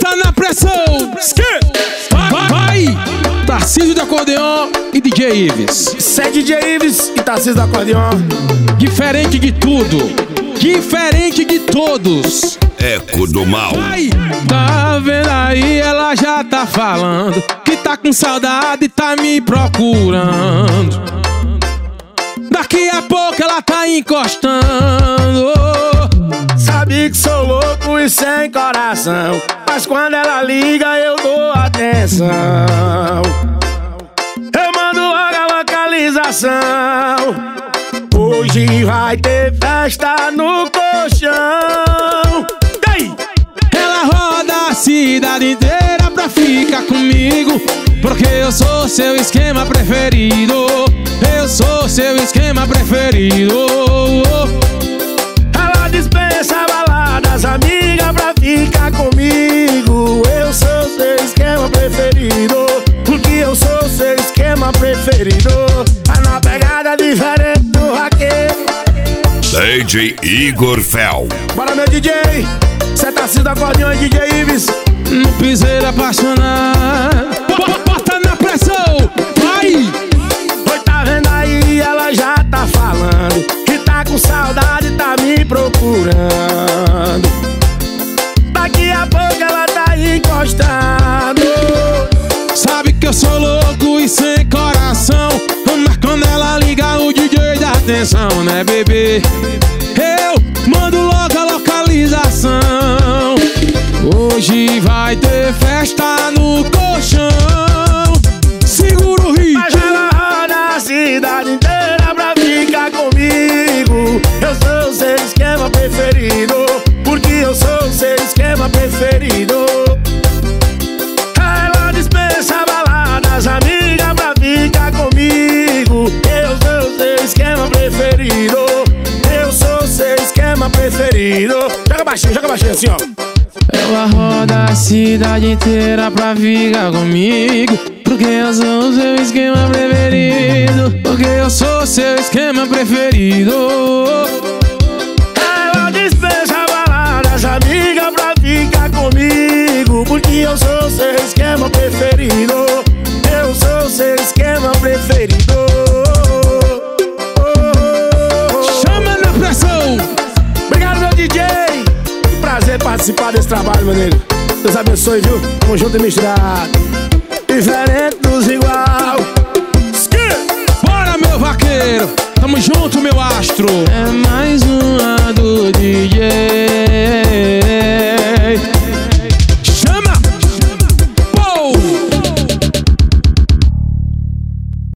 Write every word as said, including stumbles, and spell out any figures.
Bota na pressão. Vai, vai. Tarcísio do acordeon e D J Ives. Isso é D J Ives e Tarcísio do acordeon. Diferente de tudo, diferente de todos. Eco do Mal. Vai. Tá vendo aí, ela já tá falando que tá com saudade e tá me procurando. Daqui a pouco ela tá encostando. Sabe que sou louco e sem coração, mas quando ela liga eu dou atenção. Eu mando logo a localização. Hoje vai ter festa no colchão. Ei! Ela roda a cidade inteira pra ficar comigo, porque eu sou seu esquema preferido. Eu sou seu esquema preferido. Ela dispensa baladas, amiga, pra ficar comigo. Eu sou seu esquema preferido, porque eu sou seu esquema preferido. Tá na pegada diferente do vaqueiro. D J Igor Fel. Bora, meu D J, cê tá Tarcísio do acordeon e D J Ives. No piseiro apaixonado. Bota na pressão. Vai. Oi, tá vendo aí, ela já tá falando que tá com saudade e tá me procurando. Daqui a pouco ela tá encostando. Sabe que eu sou louco e sem coração, mas quando ela liga o D J dá atenção, né, bebê? Eu mando logo a localização. Hoje vai ter festa no colchão. Segura o ritmo. Mas ela roda a cidade inteira pra ficar comigo. Eu sou o seu esquema preferido, porque eu sou o seu esquema preferido. Ela dispensa baladas, amiga, pra ficar comigo. Eu sou o seu esquema preferido. Eu sou o seu esquema preferido. Joga baixinho, joga baixinho assim, ó. Ela roda a cidade inteira pra ficar comigo, porque eu sou o seu esquema preferido. Porque eu sou o seu esquema preferido. Ela dispensa baladas, amiga, pra ficar comigo, porque eu sou o seu esquema preferido. Eu sou o seu esquema preferido. Chama na pressão. Obrigado, meu D J. Que prazer participar desse trabalho, meu nego. Deus abençoe, viu? Tamo junto e misturado. Diferente dos igual. Bora, meu vaqueiro. Tamo junto, meu astro. É mais uma do D J.